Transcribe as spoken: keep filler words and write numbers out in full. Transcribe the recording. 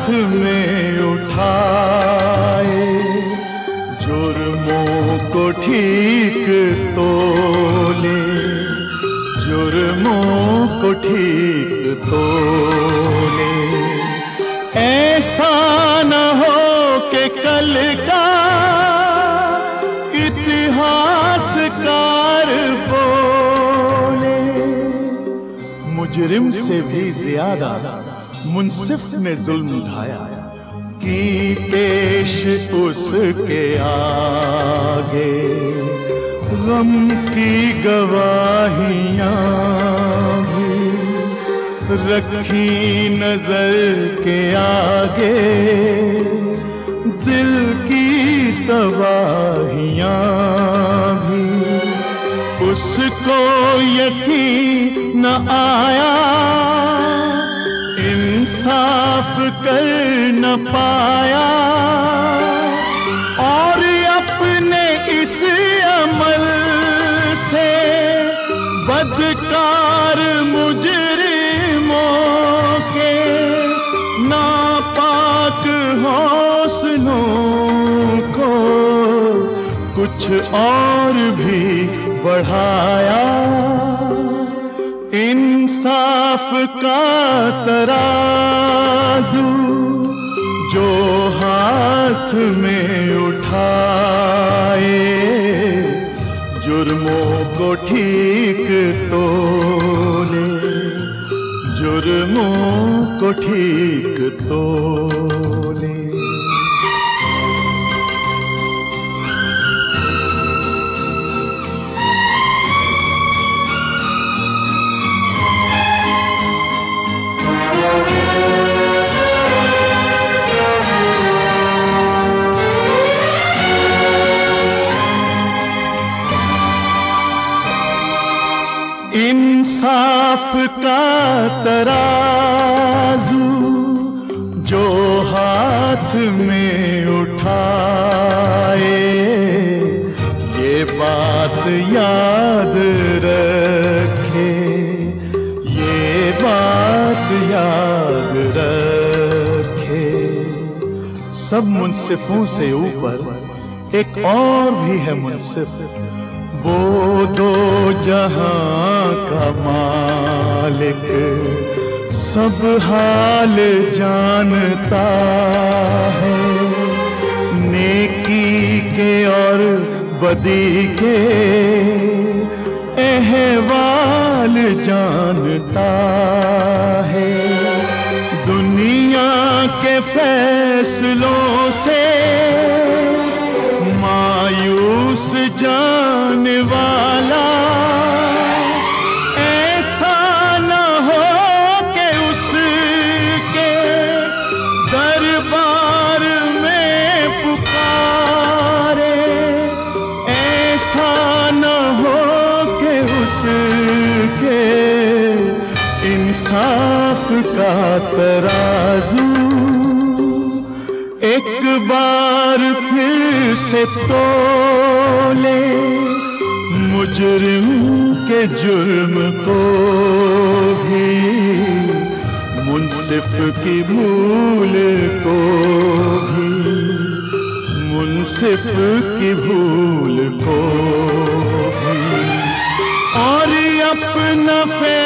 में उठाए, जुर्मों को ठीक तोले, जुर्मों को ठीक तोले। ऐसा न हो कि कल का इतिहासकार बोले, मुजरिम से भी ज्यादा मुंसिफ ने जुल्म ढाया, की पेश उसके आगे गम की गवाहियां भी रखी नजर के आगे, दिल की तबाहियां भी। उसको यकीन न आया, इंसाफ कर न पाया, और अपने इस अमल से बदकार मुजरिमों के नापाक हौसलों को कुछ और भी बढ़ाया। इंसाफ का तराजू जो हाथ में उठाए, जुर्मों को ठीक तोले, जुर्मों को ठीक तोले। इंसाफ का तराजू जो हाथ में उठाए, ये बात याद रखे, ये बात याद रखे। सब मुंसिफों से ऊपर एक और भी है मुंसिफ, वो दो जहां का मालिक, सब हाल जानता है, नेकी के और बदी के अहवाल जानता है। दुनिया के फैसलों से मायूस जाने वाला, ऐसा न हो कि उसके दरबार में पुकारे, ऐसा न हो कि उसके इंसाफ का तराजू एक बार फिर से तोले, मुजरिम के जुर्म को भी, मुंसिफ की भूल को भी, मुंसिफ की भूल को भी, और अपना